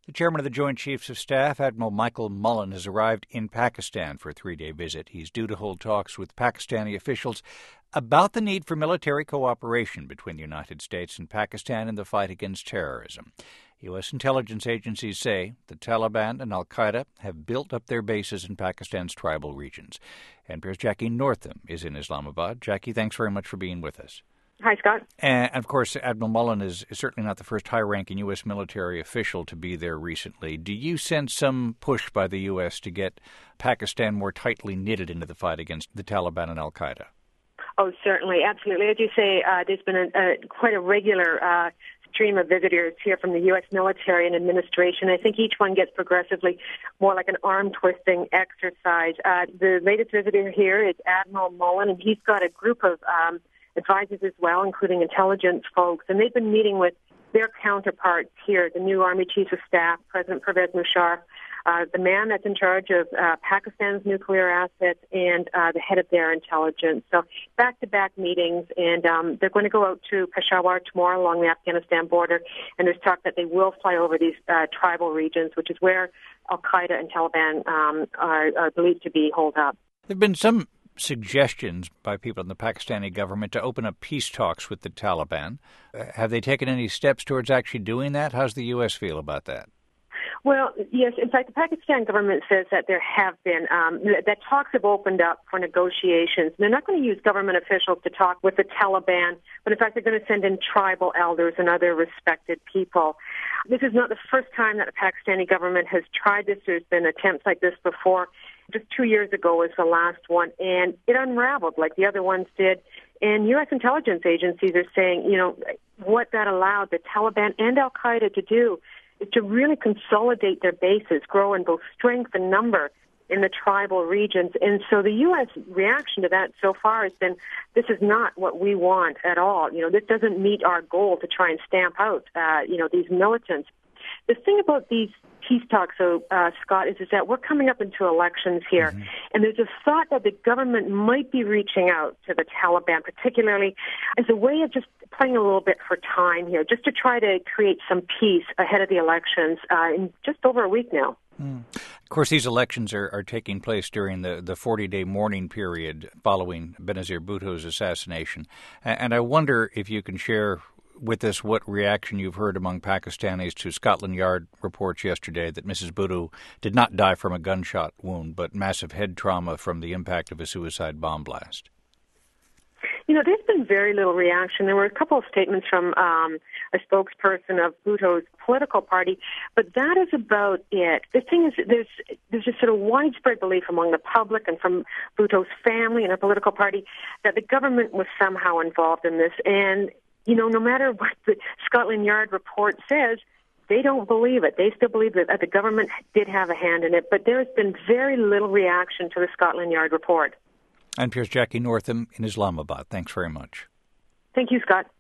The chairman of the Joint Chiefs of Staff, Admiral Michael Mullen, has arrived in Pakistan for a 3-day visit. He's due to hold talks with Pakistani officials about the need for military cooperation between the United States and Pakistan in the fight against terrorism. U.S. intelligence agencies say the Taliban and al-Qaeda have built up their bases in Pakistan's tribal regions. NPR's Jackie Northam is in Islamabad. Jackie, thanks very much for being with us. Hi, Scott. And, of course, Admiral Mullen is certainly not the first high-ranking U.S. military official to be there recently. Do you sense some push by the U.S. to get Pakistan more tightly knitted into the fight against the Taliban and al-Qaeda? Oh, certainly, absolutely. As you say, there's been quite a regular stream of visitors here from the U.S. military and administration. I think each one gets progressively more like an arm-twisting exercise. The latest visitor here is Admiral Mullen, and he's got a group of advisors as well, including intelligence folks, and they've been meeting with their counterparts here, the new Army Chief of Staff, President Pervez Musharraf, the man that's in charge of Pakistan's nuclear assets, and the head of their intelligence. So back-to-back meetings, and they're going to go out to Peshawar tomorrow along the Afghanistan border, and there's talk that they will fly over these tribal regions, which is where al-Qaeda and Taliban are believed to be holed up. There have been some suggestions by people in the Pakistani government to open up peace talks with the Taliban. Have they taken any steps towards actually doing that? How's the U.S. feel about that? Well, yes. In fact, the Pakistan government says that there have been, that talks have opened up for negotiations. They're not going to use government officials to talk with the Taliban, but in fact, they're going to send in tribal elders and other respected people. This is not the first time that the Pakistani government has tried this. There's been attempts like this before. Just 2 years ago was the last one, and it unraveled like the other ones did. And U.S. intelligence agencies are saying, what that allowed the Taliban and al-Qaeda to do is to really consolidate their bases, grow in both strength and number in the tribal regions. And so the U.S. reaction to that so far has been, this is not what we want at all. This doesn't meet our goal to try and stamp out, these militants. The thing about these peace talks, Scott, is that we're coming up into elections here, and there's a thought that the government might be reaching out to the Taliban, particularly as a way of just playing a little bit for time here, just to try to create some peace ahead of the elections in just over a week now. Of course, these elections are taking place during the 40-day mourning period following Benazir Bhutto's assassination. And I wonder if you can share with us what reaction you've heard among Pakistanis to Scotland Yard reports yesterday that Mrs. Bhutto did not die from a gunshot wound, but massive head trauma from the impact of a suicide bomb blast. There's been very little reaction. There were a couple of statements from a spokesperson of Bhutto's political party, but that is about it. The thing is, there's just sort of widespread belief among the public and from Bhutto's family and her political party that the government was somehow involved in this. And no matter what the Scotland Yard report says, they don't believe it. They still believe that the government did have a hand in it, but there has been very little reaction to the Scotland Yard report. NPR's Jackie Northam in Islamabad. Thanks very much. Thank you, Scott.